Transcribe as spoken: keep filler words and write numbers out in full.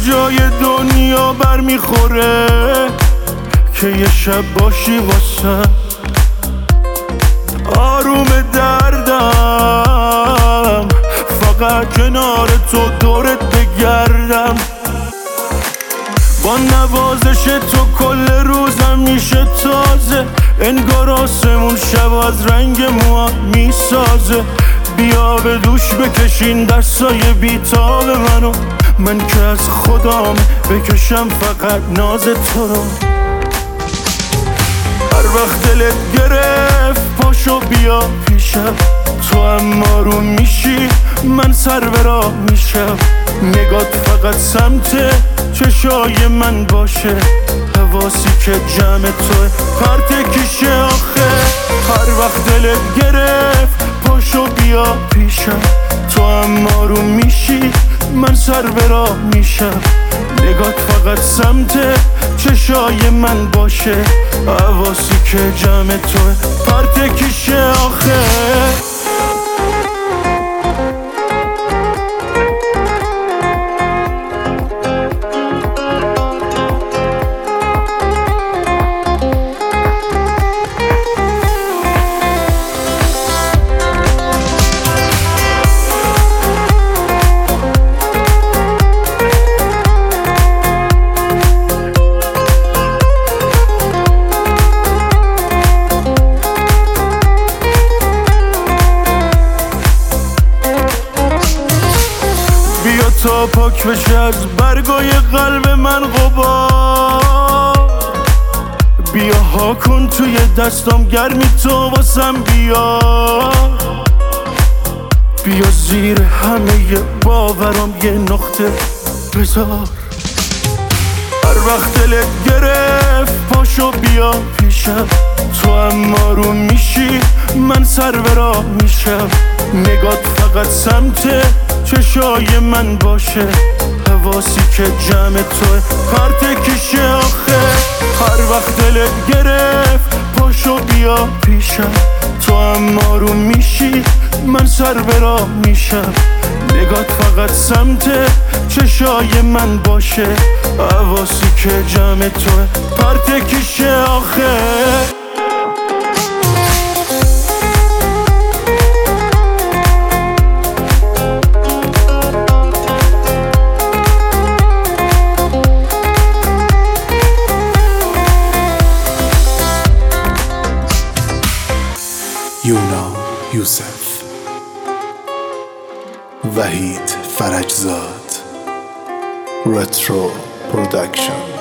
کجای دنیا بر میخوره که یه شب باشی واسه آروم دردم، فقط کنار تو دورت بگردم. با نوازش تو کل روزم میشه تازه، انگار آسمون شب از رنگ موها میسازه. بیا به دوش بکشین دستای بیتاب منو، من که از خودم بکشم فقط ناز تو رو. هر وقت دلت گرفت پاشو بیا پیشم، تو اما رو میشی من سر به راه میشم. نگات فقط سمت چشای من باشه، حواسی که جمع توه پرت کیشه آخه. هر وقت دلت گرفت پاشو بیا پیشم، تو اما رو میشی من سر به راه میشم. نگات فقط سمت چشای من باشه، حواسی که جمع توه پرت کیشه آخه. بیا تا پاک بشه از برگای قلب من غبار، بیا ها کن توی دستم گرمی تو واسم بیا. بیا زیر همه باورم یه نقطه بذار. هر وقت دلت گرفت پاشو بیا پیشم، تو اما رو میشی من سر به راه میشم. نگات فقط سمت چشای من باشه، حواسی که جمع توه پرت کیشه آخه. هر وقت دلت گرفت پاشو بیا پیشم، تو اما رو میشی من سر به راه میشم. نگات فقط سمت چشای من باشه، حواسی که جمع توه پرت کیشه آخه. یونا یوسف، وحید فرجزاد، رترو پرودکشن.